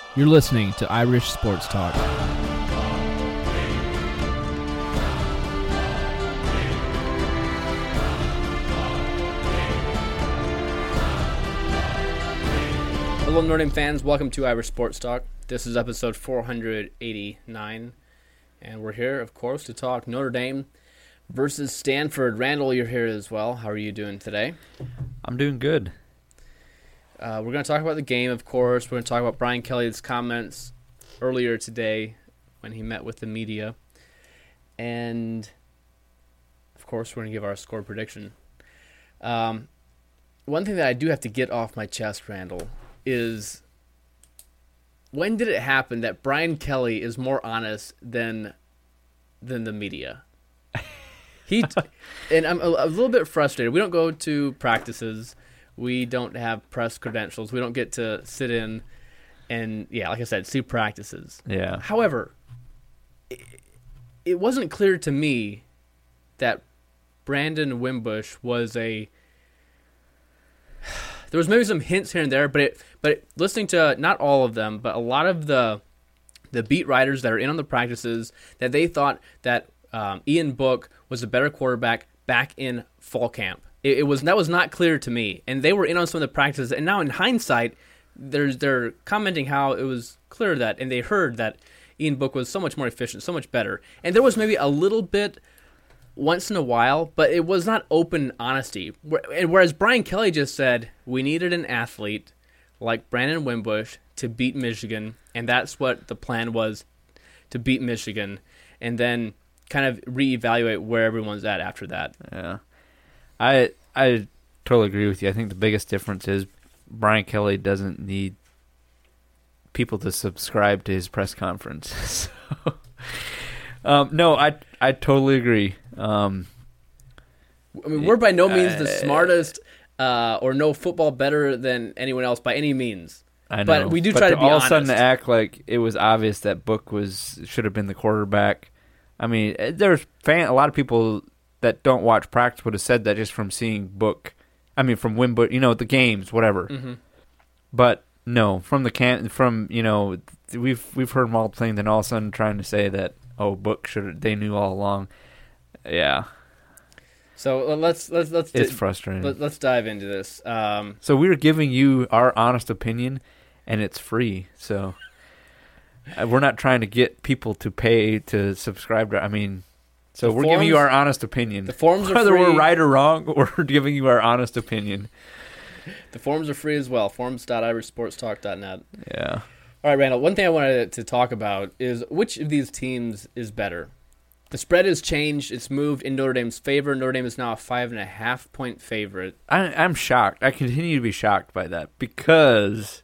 You're listening to Irish Sports Talk. Hello, Notre Dame fans. Welcome to Irish Sports Talk. This is episode 489, and we're here, of course, to talk Notre Dame versus Stanford. Randall, you're here as well. How are you doing today? I'm doing good. We're going to talk about the game, of course. We're going to talk about Brian Kelly's comments earlier today when he met with the media. And, of course, we're going to give our score prediction. One thing that I do have to get off my chest, Randall, is when did it happen that Brian Kelly is more honest than the media? And I'm a little bit frustrated. We don't go to practices. We don't have press credentials. We don't get to sit in and, like I said, see practices. Yeah. However, it wasn't clear to me that Brandon Wimbush was a... There was maybe some hints here and there, but listening to not all of them, but a lot of the beat writers that are in on the practices, that they thought that Ian Book was a better quarterback back in fall camp. That was not clear to me, and they were in on some of the practices. And now in hindsight, they're commenting how it was clear that, and they heard that Ian Book was so much more efficient, so much better. And there was maybe a little bit once in a while, but it was not open honesty. Whereas Brian Kelly just said, we needed an athlete like Brandon Wimbush to beat Michigan, and that's what the plan was, to beat Michigan, and then kind of reevaluate where everyone's at after that. Yeah. I totally agree with you. I think the biggest difference is Brian Kelly doesn't need people to subscribe to his press conference. No, I totally agree. I mean, we're by no means the smartest or know football better than anyone else by any means. I know. But we do try to be honest. All of a sudden to act like it was obvious that Book should have been the quarterback. I mean, there's a lot of people that don't watch practice would have said that just from seeing Book. I mean, from Wimbush, the games, whatever. Mm-hmm. But no, from the we've heard multiple things, then all of a sudden trying to say that Book they knew all along. Yeah. So let's it's frustrating. Let's dive into this. So we're giving you our honest opinion, and it's free. So we're not trying to get people to pay to subscribe to. So we're giving you our honest opinion. The forums are whether free. We're right or wrong, we're giving you our honest opinion. The forums are free as well. Forums.irishsportstalk.net. Yeah. All right, Randall. One thing I wanted to talk about is which of these teams is better. The spread has changed. It's moved in Notre Dame's favor. Notre Dame is now a 5.5-point favorite. I'm shocked. I continue to be shocked by that because,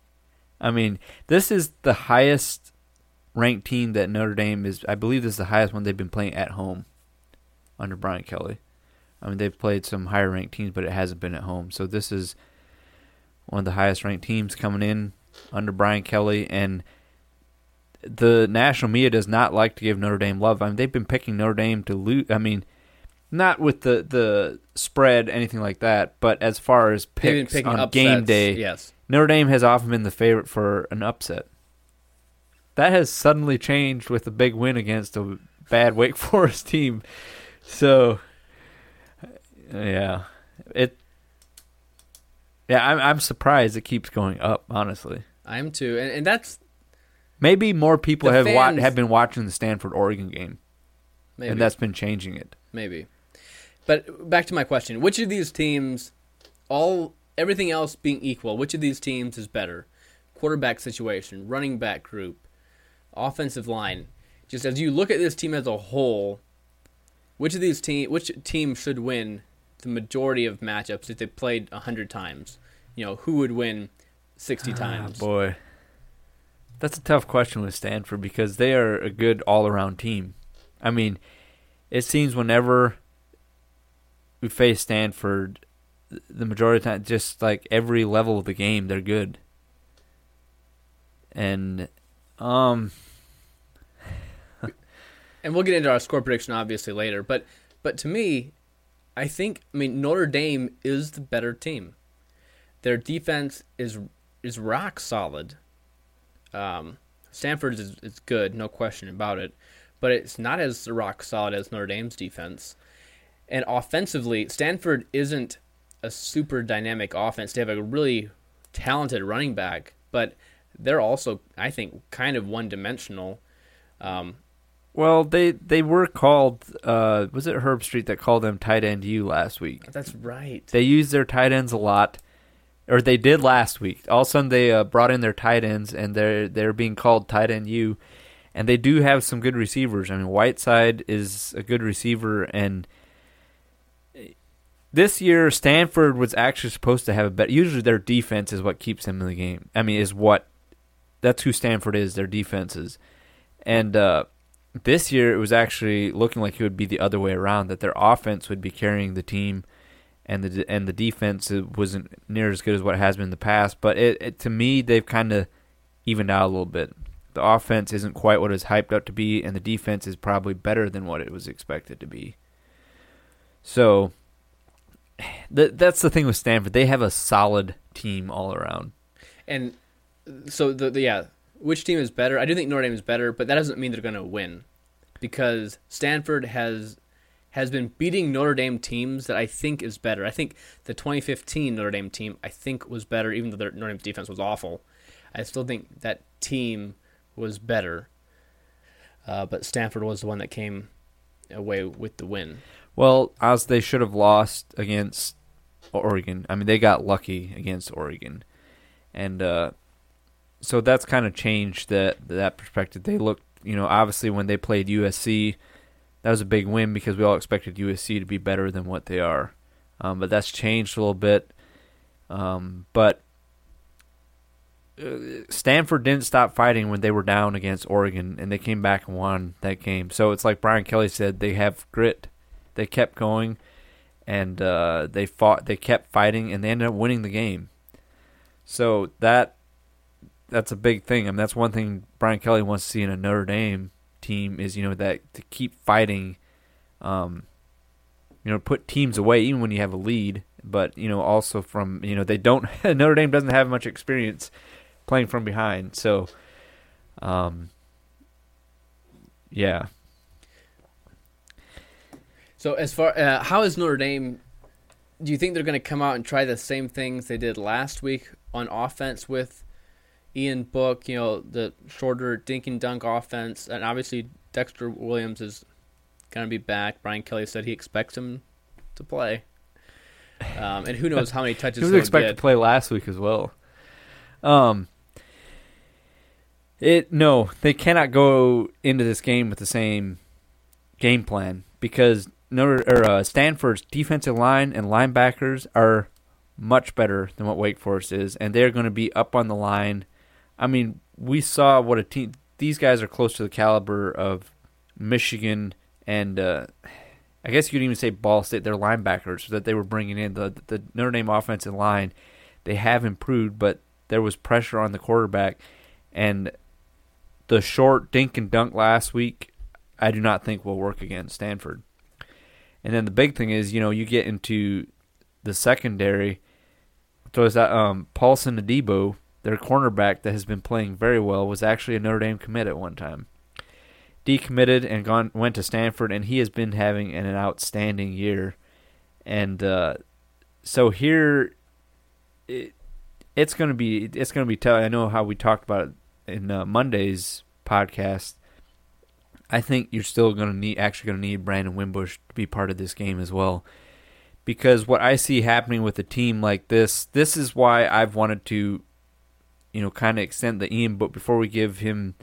this is the highest ranked team that Notre Dame is. I believe this is the highest one they've been playing at home under Brian Kelly. They've played some higher ranked teams, but it hasn't been at home. So this is one of the highest ranked teams coming in under Brian Kelly, and the national media does not like to give Notre Dame love. They've been picking Notre Dame to lose. Not with the spread, anything like that, but as far as picks on upsets, game day, yes. Notre Dame has often been the favorite for an upset. That has suddenly changed with a big win against a bad Wake Forest team. So, I'm surprised it keeps going up, honestly. I am too, and that's... Maybe more people have been watching the Stanford-Oregon game, maybe. And that's been changing it. Maybe. But back to my question. Which of these teams, everything else being equal, which of these teams is better? Quarterback situation, running back group, offensive line. Just as you look at this team as a whole, which team should win the majority of matchups if they played 100 times? Who would win 60 times? Boy. That's a tough question with Stanford because they are a good all-around team. It seems whenever we face Stanford, the majority of the time, just like every level of the game, they're good. And and we'll get into our score prediction obviously later, but to me, I think Notre Dame is the better team. Their defense is rock solid. Stanford's is good, no question about it, but it's not as rock solid as Notre Dame's defense. And offensively, Stanford isn't a super dynamic offense. They have a really talented running back, but they're also, I think, kind of one-dimensional. Well, they were called, was it Herb Street that called them tight end U last week? That's right. They use their tight ends a lot, or they did last week. All of a sudden they brought in their tight ends, and they're being called tight end U, and they do have some good receivers. I mean, Whiteside is a good receiver, and this year Stanford was actually supposed to have a better. Usually their defense is what keeps them in the game. I mean, that's who Stanford is. Their defenses, and this year it was actually looking like it would be the other way around. That their offense would be carrying the team, and the defense wasn't near as good as what it has been in the past. But to me, they've kind of evened out a little bit. The offense isn't quite what it's hyped up to be, and the defense is probably better than what it was expected to be. So that's the thing with Stanford. They have a solid team all around. And so, which team is better? I do think Notre Dame is better, but that doesn't mean they're going to win, because Stanford has been beating Notre Dame teams that I think is better. I think the 2015 Notre Dame team, I think, was better, even though Notre Dame's defense was awful. I still think that team was better, but Stanford was the one that came away with the win. Well, as they should have lost against Oregon. I mean, they got lucky against Oregon. And so that's kind of changed that perspective. They looked, obviously when they played USC, that was a big win because we all expected USC to be better than what they are. But that's changed a little bit. But Stanford didn't stop fighting when they were down against Oregon, and they came back and won that game. So it's like Brian Kelly said, they have grit. They kept going, and they kept fighting, and they ended up winning the game. So that's a big thing. I mean, that's one thing Brian Kelly wants to see in a Notre Dame team is, that to keep fighting, put teams away even when you have a lead. But, also from, they don't, Notre Dame doesn't have much experience playing from behind. So, yeah. So as far how is Notre Dame? Do you think they're going to come out and try the same things they did last week on offense with Ian Book? The shorter dink and dunk offense, and obviously Dexter Williams is going to be back. Brian Kelly said he expects him to play, and who knows how many touches he was expected to play last week as well. No, they cannot go into this game with the same game plan because Stanford's defensive line and linebackers are much better than what Wake Forest is, and they're going to be up on the line. I mean, we saw what a team. These guys are close to the caliber of Michigan and I guess you could even say Ball State. Their linebackers that they were bringing in, the Notre Dame offensive line, they have improved, but there was pressure on the quarterback, and the short dink and dunk last week, I do not think will work against Stanford. And then the big thing is, you get into the secondary. So is that Paulson Adebo, their cornerback that has been playing very well, was actually a Notre Dame commit at one time. Decommitted and went to Stanford, and he has been having an outstanding year. And so here, it's going to be tough. I know how we talked about it in Monday's podcast. I think you're still going to need Brandon Wimbush to be part of this game as well, because what I see happening with a team like this is why I've wanted to, kind of extend the Ian Book before we give him,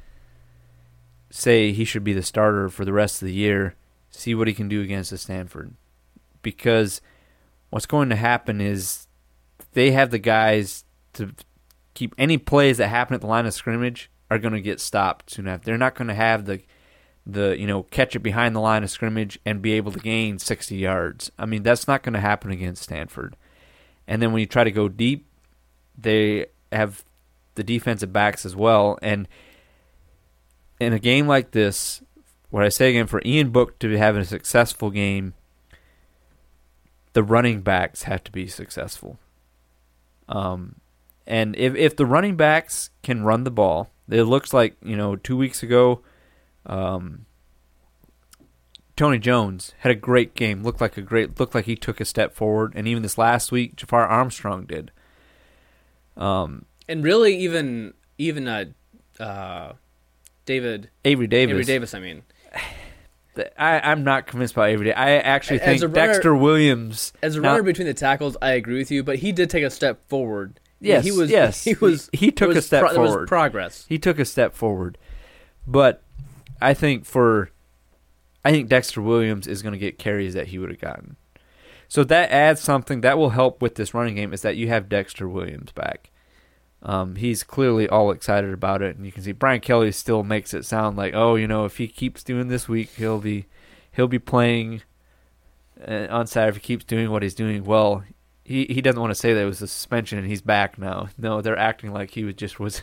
say he should be the starter for the rest of the year, see what he can do against the Stanford, because what's going to happen is they have the guys to keep any plays that happen at the line of scrimmage are going to get stopped soon after. They're not going to have the catch it behind the line of scrimmage and be able to gain 60 yards. I mean, that's not going to happen against Stanford. And then when you try to go deep, they have the defensive backs as well. And in a game like this, what I say again, for Ian Book to have a successful game, the running backs have to be successful. And if the running backs can run the ball, it looks like 2 weeks ago, Tony Jones had a great game. Looked like he took a step forward, and even this last week, Jafar Armstrong did. And really, even Avery Davis. I mean, I'm not convinced by Avery Davis. I actually think runner, Dexter Williams, as a runner between the tackles, I agree with you, but he did take a step forward. Yes, he took a step forward. There was progress. He took a step forward, but I think Dexter Williams is going to get carries that he would have gotten. So that adds something that will help with this running game, is that you have Dexter Williams back. He's clearly all excited about it, and you can see Brian Kelly still makes it sound like, if he keeps doing this week, he'll be playing on Saturday if he keeps doing what he's doing. Well, he doesn't want to say that it was a suspension and he's back now. No, they're acting like he was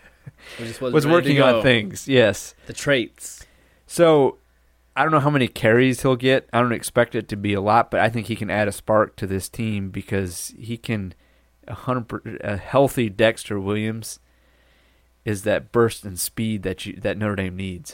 working on things. Yes, the traits. So I don't know how many carries he'll get. I don't expect it to be a lot, but I think he can add a spark to this team because he can. A healthy Dexter Williams is that burst and speed that Notre Dame needs.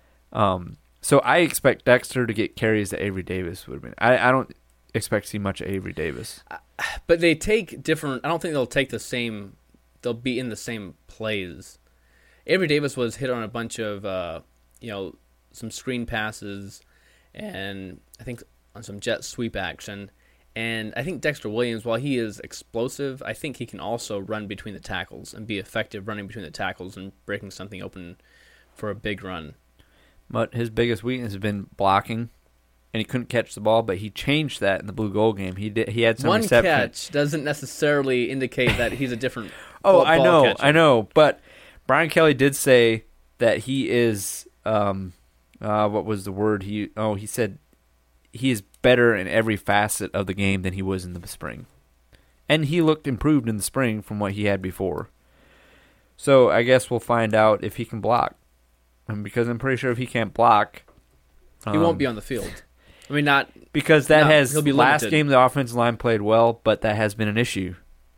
So I expect Dexter to get carries that Avery Davis would have been. I don't expect to see much of Avery Davis. But they take different. I don't think they'll take the same. They'll be in the same plays. Avery Davis was hit on a bunch of some screen passes, and I think on some jet sweep action. And I think Dexter Williams, while he is explosive, I think he can also run between the tackles and be effective running between the tackles and breaking something open for a big run. But his biggest weakness has been blocking, and he couldn't catch the ball. But he changed that in the Blue Gold game. He had some reception. One catch doesn't necessarily indicate that he's a different. I know, catcher. I know. But Brian Kelly did say that he is. What was the word? He said he is better in every facet of the game than he was in the spring. And he looked improved in the spring from what he had before. So I guess we'll find out if he can block. Because I'm pretty sure if he can't block... he won't be on the field. I mean, not... Because he'll be last limited. game the offensive line played well, but that has been an issue.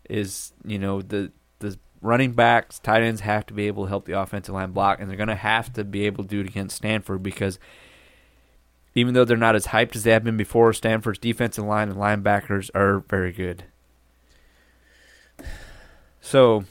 The running backs, tight ends have to be able to help the offensive line block, and they're going to have to be able to do it against Stanford because... Even though they're not as hyped as they have been before, Stanford's defensive line and linebackers are very good. So,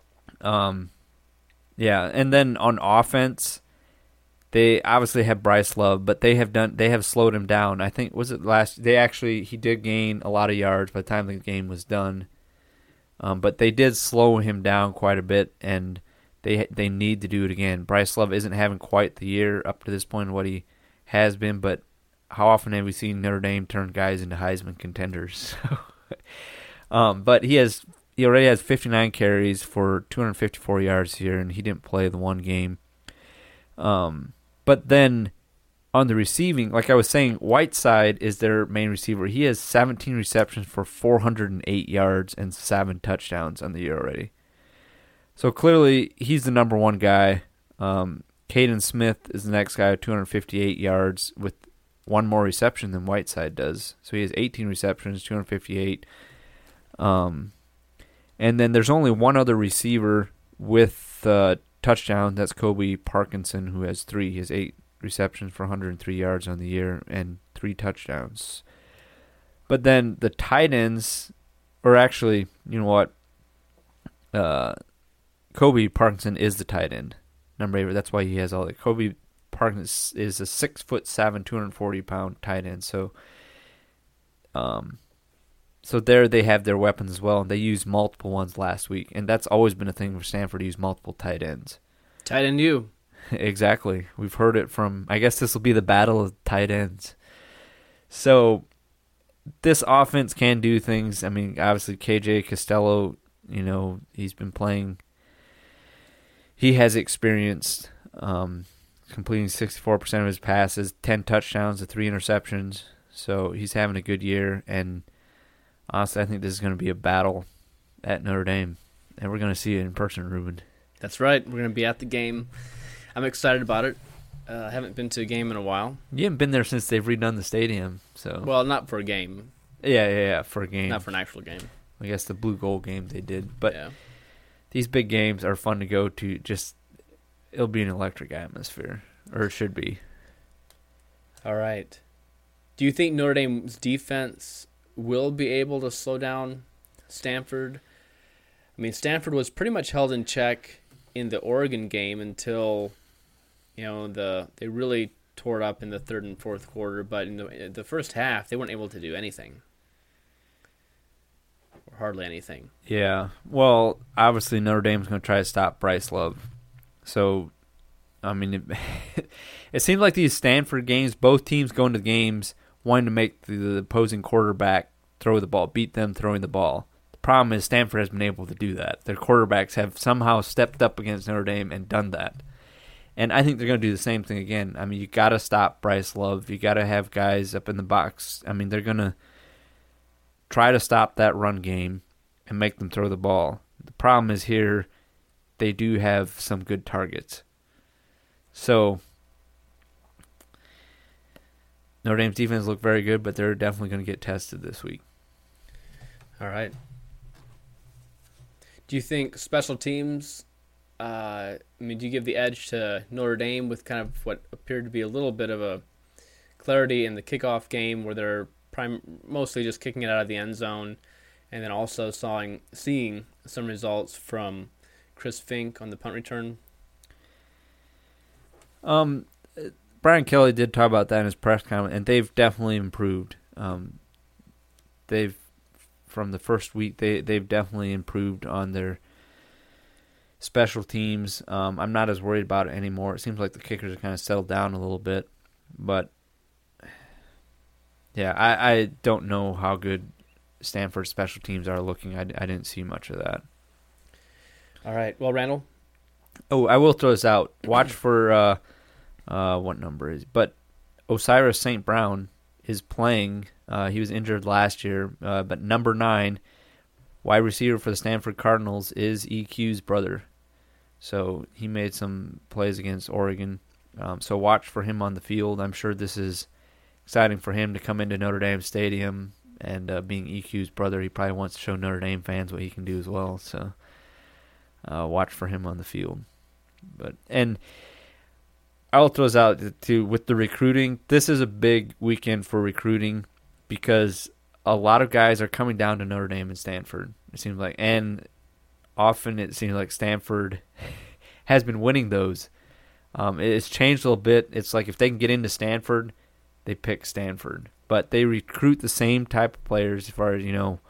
and then on offense, they obviously have Bryce Love, but they have slowed him down. I think he did gain a lot of yards by the time the game was done, but they did slow him down quite a bit, and they need to do it again. Bryce Love isn't having quite the year up to this point what he has been, but how often have we seen Notre Dame turn guys into Heisman contenders? But he already has 59 carries for 254 yards here, and he didn't play the one game. But then on the receiving, like I was saying, Whiteside is their main receiver. He has 17 receptions for 408 yards and 7 touchdowns on the year already. So clearly he's the number one guy. Caden Smith is the next guy with 258 yards with one more reception than Whiteside does. So he has 18 receptions, 258. And then there's only one other receiver with touchdown. That's Kobe Parkinson, who has 3. He has 8 receptions for 103 yards on the year and 3 touchdowns. But then the tight ends, or actually, you know what? Kobe Parkinson is the tight end. Number 8, that's why he has all that. Kobe Parkinson is a 6'7", 240-pound tight end. So there they have their weapons as well, and they used multiple ones last week. And that's always been a thing for Stanford to use multiple tight ends. Tight end you. Exactly. We've heard it from, I guess this will be the battle of tight ends. So this offense can do things. I mean, obviously KJ Costello, he's been playing. He has experienced completing 64% of his passes, 10 touchdowns to 3 interceptions. So he's having a good year. And honestly, I think this is going to be a battle at Notre Dame. And we're going to see it in person, Ruben. That's right. We're going to be at the game. I'm excited about it. I haven't been to a game in a while. You haven't been there since they've redone the stadium. So well, not for a game. Yeah, for a game. Not for an actual game. I guess the Blue Gold game they did. But yeah. these big games are fun to go to. Just it'll be an electric atmosphere, or it should be. All right. Do you think Notre Dame's defense will be able to slow down Stanford? I mean, Stanford was pretty much held in check in the Oregon game until, they really tore it up in the third and fourth quarter. But in the first half, they weren't able to do anything, or hardly anything. Yeah. Well, obviously Notre Dame's going to try to stop Bryce Love. So, I mean, it seems like these Stanford games, both teams go into games wanting to make the opposing quarterback throw the ball, beat them throwing the ball. The problem is Stanford has been able to do that. Their quarterbacks have somehow stepped up against Notre Dame and done that. And I think they're going to do the same thing again. I mean, you got to stop Bryce Love. You got to have guys up in the box. I mean, they're going to try to stop that run game and make them throw the ball. The problem is here, they do have some good targets. So Notre Dame's defense looked very good, but they're definitely going to get tested this week. All right. Do you think special teams, do you give the edge to Notre Dame with kind of what appeared to be a little bit of a clarity in the kickoff game where they're mostly just kicking it out of the end zone, and then also seeing some results from Chris Fink on the punt return? Brian Kelly did talk about that in his press conference, and they've definitely improved. From the first week, they've definitely improved on their special teams. I'm not as worried about it anymore. It seems like the kickers have kind of settled down a little bit, but yeah, I don't know how good Stanford's special teams are looking. I didn't see much of that. All right. Well, Randall? Oh, I will throw this out. Watch for what number is, but Osiris St. Brown is playing. He was injured last year, but number 9, wide receiver for the Stanford Cardinals, is EQ's brother. So he made some plays against Oregon. So watch for him on the field. I'm sure this is exciting for him to come into Notre Dame Stadium, and being EQ's brother, he probably wants to show Notre Dame fans what he can do as well. So watch for him on the field. And I'll throw this out too with the recruiting. This is a big weekend for recruiting because a lot of guys are coming down to Notre Dame and Stanford. It seems like, and often it seems like Stanford has been winning those. It's changed a little bit. It's like if they can get into Stanford, they pick Stanford, but they recruit the same type of players as far as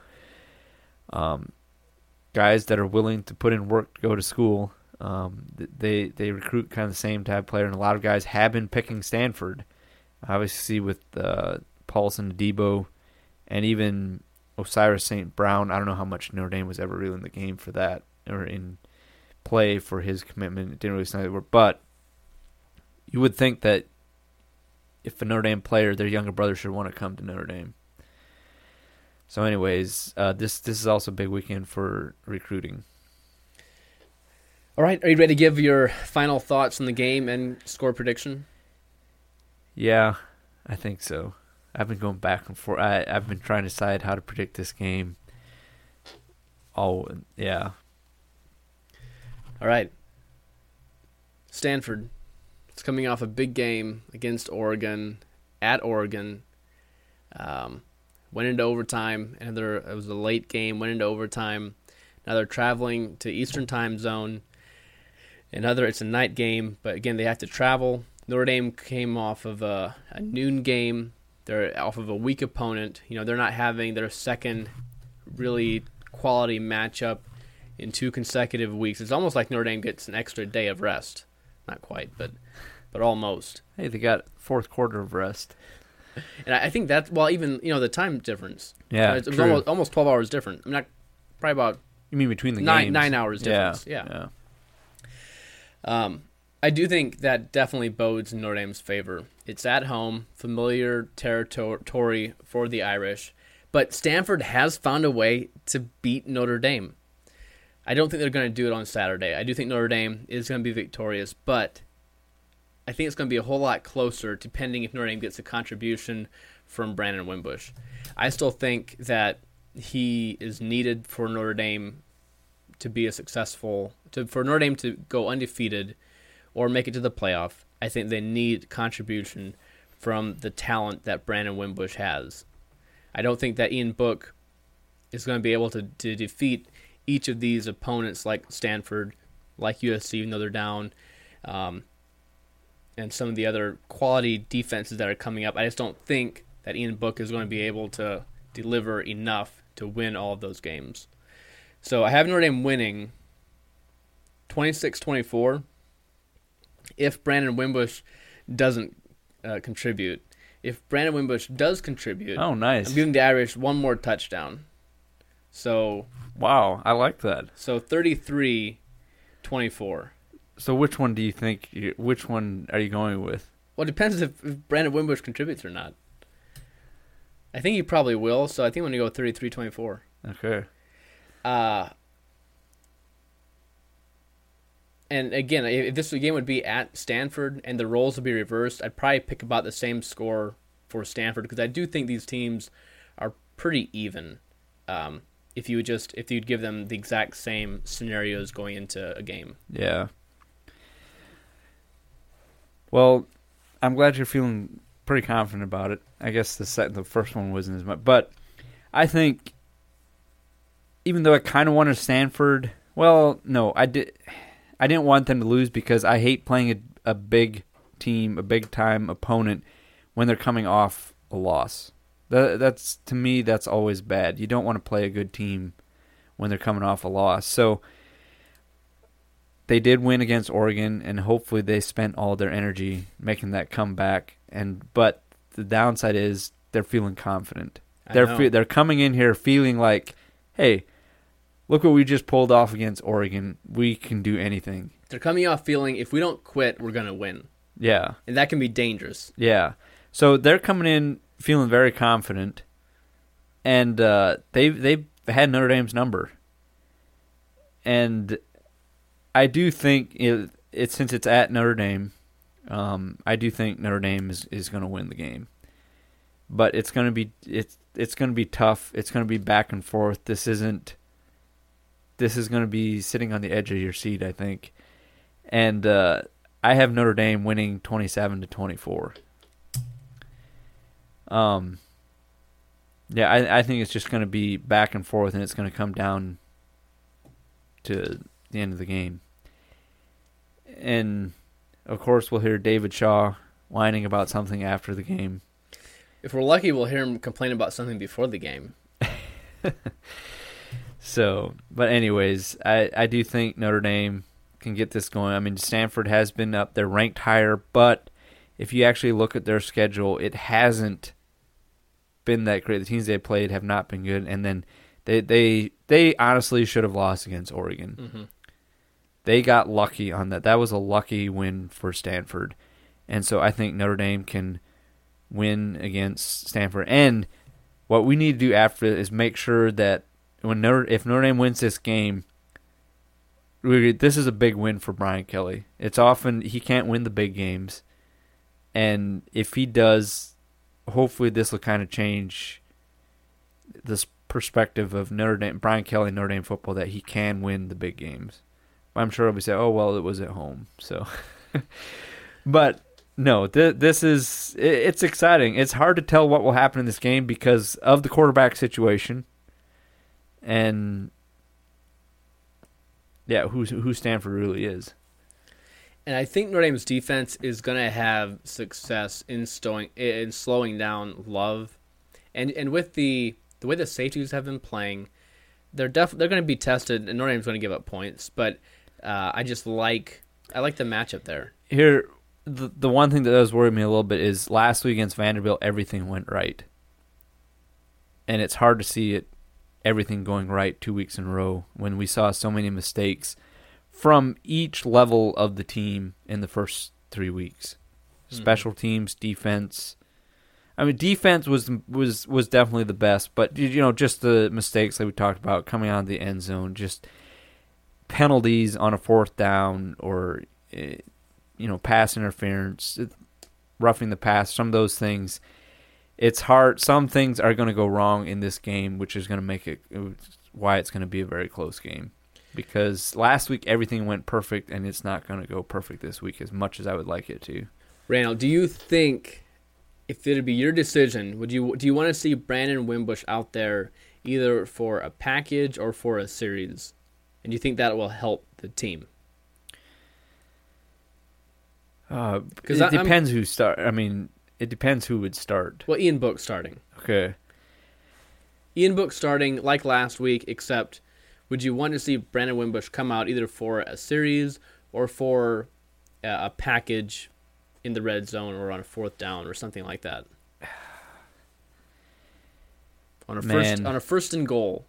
guys that are willing to put in work to go to school. They recruit kind of the same type of player, and a lot of guys have been picking Stanford. Obviously, with Paulson, Debo, and even Osiris St. Brown. I don't know how much Notre Dame was ever really in the game for that or in play for his commitment. It didn't really sound like it, but you would think that if a Notre Dame player, their younger brother should want to come to Notre Dame. So, anyways, this is also a big weekend for recruiting. All right, are you ready to give your final thoughts on the game and score prediction? Yeah, I think so. I've been going back and forth. I've been trying to decide how to predict this game. Oh, yeah. All right. Stanford. It's coming off a big game against Oregon, at Oregon. Went into overtime. It was a late game, went into overtime. Now they're traveling to Eastern Time Zone. It's a night game, but again, they have to travel. Notre Dame came off of a noon game. They're off of a weak opponent. They're not having their second really quality matchup in 2 consecutive weeks. It's almost like Notre Dame gets an extra day of rest. Not quite, but almost. Hey, they got 4th quarter of rest. And I think that's, even, the time difference. Yeah, it was almost 12 hours different. Probably about... You mean between the nine games? 9 hours difference, yeah. I do think that definitely bodes in Notre Dame's favor. It's at home, familiar territory for the Irish, but Stanford has found a way to beat Notre Dame. I don't think they're going to do it on Saturday. I do think Notre Dame is going to be victorious, but I think it's going to be a whole lot closer depending if Notre Dame gets a contribution from Brandon Wimbush. I still think that he is needed for Notre Dame to be a successful for Notre Dame to go undefeated or make it to the playoff. I think they need contribution from the talent that Brandon Wimbush has. I don't think that Ian Book is going to be able to defeat each of these opponents like Stanford, like USC, even though they're down, and some of the other quality defenses that are coming up. I just don't think that Ian Book is going to be able to deliver enough to win all of those games. So I have Notre Dame winning 26-24 if Brandon Wimbush doesn't contribute. If Brandon Wimbush does contribute, oh, nice. I'm giving the Irish one more touchdown. So wow, I like that. So 33-24. So which one do you think? Which one are you going with? Well, it depends if Brandon Wimbush contributes or not. I think he probably will, so I think I'm going to go 33-24. Okay. And again, if this game would be at Stanford and the roles would be reversed, I'd probably pick about the same score for Stanford because I do think these teams are pretty even. If you'd give them the exact same scenarios going into a game. Yeah. Well, I'm glad you're feeling pretty confident about it. I guess the first one wasn't as much, but I think even though I kind of wanted Stanford, well, no, I didn't want them to lose because I hate playing a big team, a big time opponent when they're coming off a loss. That's to me, that's always bad. You don't want to play a good team when they're coming off a loss. So they did win against Oregon, and hopefully they spent all their energy making that comeback. But the downside is they're feeling confident. They're coming in here feeling like, hey, look what we just pulled off against Oregon. We can do anything. They're coming off feeling if we don't quit, we're going to win. Yeah. And that can be dangerous. Yeah. So they're coming in feeling very confident, and they've had Notre Dame's number. And I do think since it's at Notre Dame, I do think Notre Dame is going to win the game. But it's going to be it's going to be tough. It's going to be back and forth. This is going to be sitting on the edge of your seat, I think. And I have Notre Dame winning 27-24. Yeah, I think it's just going to be back and forth, and it's going to come down to the end of the game. And, of course, we'll hear David Shaw whining about something after the game. If we're lucky, we'll hear him complain about something before the game. So, but anyways, I do think Notre Dame can get this going. I mean, Stanford has been up. They're ranked higher, but if you actually look at their schedule, it hasn't been that great. The teams they played have not been good, and then they honestly should have lost against Oregon. Mm-hmm. They got lucky on that. That was a lucky win for Stanford, and so I think Notre Dame can win against Stanford. And what we need to do after is make sure that if Notre Dame wins this game, this is a big win for Brian Kelly. It's often he can't win the big games, and if he does, hopefully this will kind of change this perspective of Notre Dame, Brian Kelly, Notre Dame football, that he can win the big games. I'm sure he'll be saying, "Oh well, it was at home." So, but no, it's exciting. It's hard to tell what will happen in this game because of the quarterback situation, and yeah, who Stanford really is. And I think Notre Dame's defense is going to have success in slowing down Love, and with the way the safeties have been playing, they're going to be tested, and Notre Dame's going to give up points. But I like the matchup there. Here, the one thing that does worry me a little bit is last week against Vanderbilt, everything went right, and it's hard to see everything going right 2 weeks in a row when we saw so many mistakes from each level of the team in the first 3 weeks. Special teams, defense. I mean, defense was definitely the best, but just the mistakes that we talked about coming out of the end zone, just penalties on a fourth down or pass interference, roughing the pass, some of those things. It's hard. Some things are going to go wrong in this game, which is going to make it why it's going to be a very close game. because last week everything went perfect, and it's not going to go perfect this week as much as I would like it to. Randall, do you think if it'd be your decision, do you want to see Brandon Wimbush out there either for a package or for a series? And do you think that will help the team? Because it depends who start. I mean, it depends who would start. Well, Ian Book starting. Okay. Ian Book starting like last week, except would you want to see Brandon Wimbush come out either for a series or for a package in the red zone or on a fourth down or something like that? On a first and goal.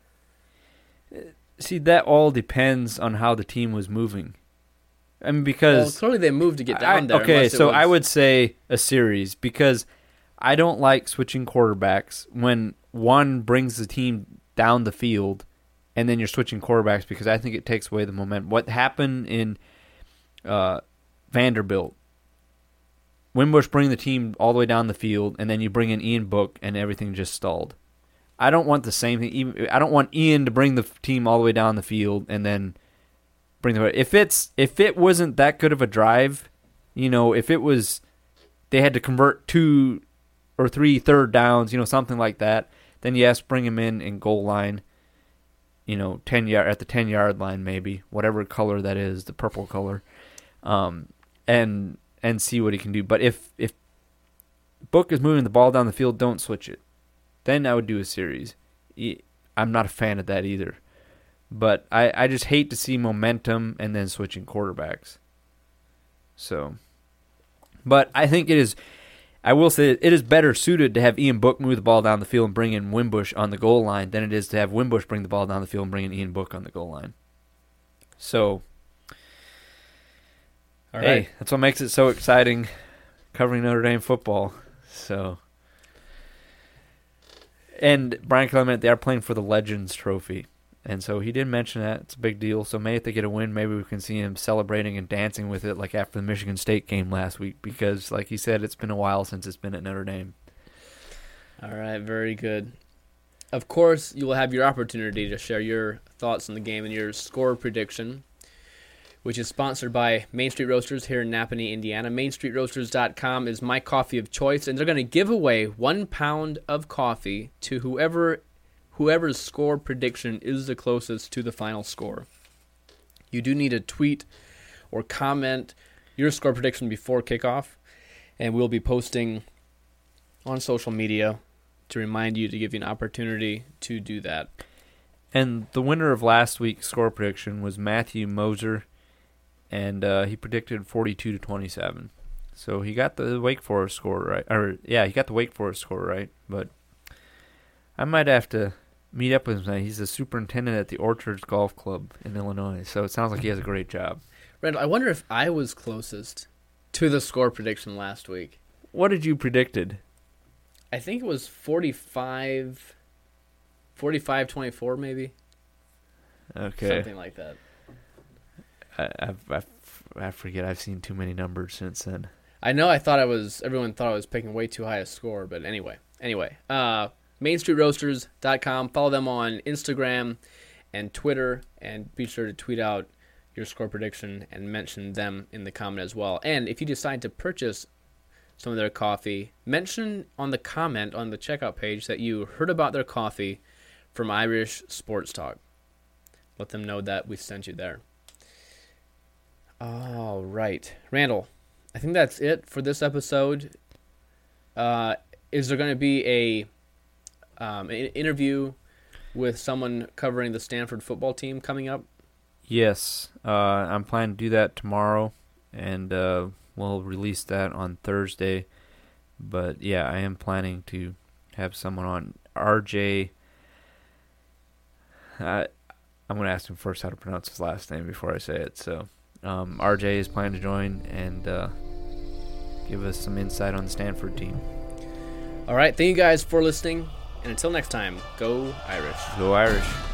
See, that all depends on how the team was moving. I mean, because clearly they moved to get down there. Okay, so I would say a series, because I don't like switching quarterbacks when one brings the team down the field and then you're switching quarterbacks, because I think it takes away the momentum. What happened in Vanderbilt, Wimbush bring the team all the way down the field, and then you bring in Ian Book and everything just stalled. I don't want the same thing. I don't want Ian to bring the team all the way down the field and then bring the. If it wasn't that good of a drive, if it was, they had to convert 2 or 3 third downs, something like that, then yes, bring him in goal line, 10 yard at the 10-yard line, maybe whatever color that is, the purple color, and see what he can do. But if Book is moving the ball down the field, don't switch it. Then I would do a series. I'm not a fan of that either. But I just hate to see momentum and then switching quarterbacks. So, but I think I will say it is better suited to have Ian Book move the ball down the field and bring in Wimbush on the goal line than it is to have Wimbush bring the ball down the field and bring in Ian Book on the goal line. So, all hey, right. That's what makes it so exciting covering Notre Dame football. So, and Brian Clement, they are playing for the Legends Trophy. And so he did mention that. It's a big deal. So maybe if they get a win, maybe we can see him celebrating and dancing with it like after the Michigan State game last week, because, like he said, it's been a while since it's been at Notre Dame. All right, very good. Of course, you will have your opportunity to share your thoughts on the game and your score prediction, which is sponsored by Main Street Roasters here in Napanee, Indiana. MainStreetRoasters.com is my coffee of choice, and they're going to give away 1 pound of coffee to whoever's score prediction is the closest to the final score. You do need to tweet or comment your score prediction before kickoff, and we'll be posting on social media to remind you, to give you an opportunity to do that. And the winner of last week's score prediction was Matthew Moser, and he predicted 42-27. So he got the Wake Forest score right. He got the Wake Forest score right, but I might have to meet up with him tonight. He's the superintendent at the Orchards Golf Club in Illinois, so it sounds like he has a great job. Randall, I wonder if I was closest to the score prediction last week. What did you predicted? I think it was 45-24 maybe. Okay. Something like that. I forget. I've seen too many numbers since then. I know everyone thought I was picking way too high a score, but anyway. MainStreetRoasters.com. Follow them on Instagram and Twitter, and be sure to tweet out your score prediction and mention them in the comment as well. And if you decide to purchase some of their coffee, mention on the comment on the checkout page that you heard about their coffee from Irish Sports Talk. Let them know that we sent you there. All right. Randall, I think that's it for this episode. Is there going to be an interview with someone covering the Stanford football team coming up? Yes. I'm planning to do that tomorrow, and we'll release that on Thursday. But, yeah, I am planning to have someone on. RJ, I'm going to ask him first how to pronounce his last name before I say it. So, RJ is planning to join and give us some insight on the Stanford team. All right. Thank you guys for listening. And until next time, go Irish. Go Irish.